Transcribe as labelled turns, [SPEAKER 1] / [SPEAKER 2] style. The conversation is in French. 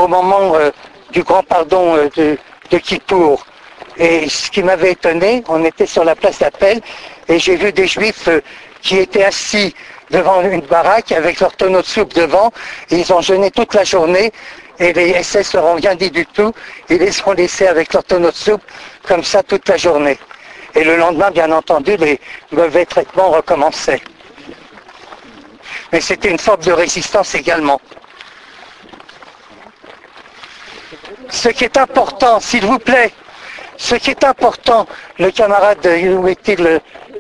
[SPEAKER 1] au moment du grand pardon de Kippour. Et ce qui m'avait étonné, on était sur la place d'Appel et j'ai vu des juifs qui étaient assis devant une baraque avec leur tonneau de soupe devant, et ils ont jeûné toute la journée et les SS leur ont rien dit du tout, ils les ont laissés avec leur tonneau de soupe comme ça toute la journée. Et le lendemain, bien entendu, les mauvais traitements recommençaient. Mais c'était une forme de résistance également. Ce qui est important, s'il vous plaît, ce qui est important, le camarade, où est-il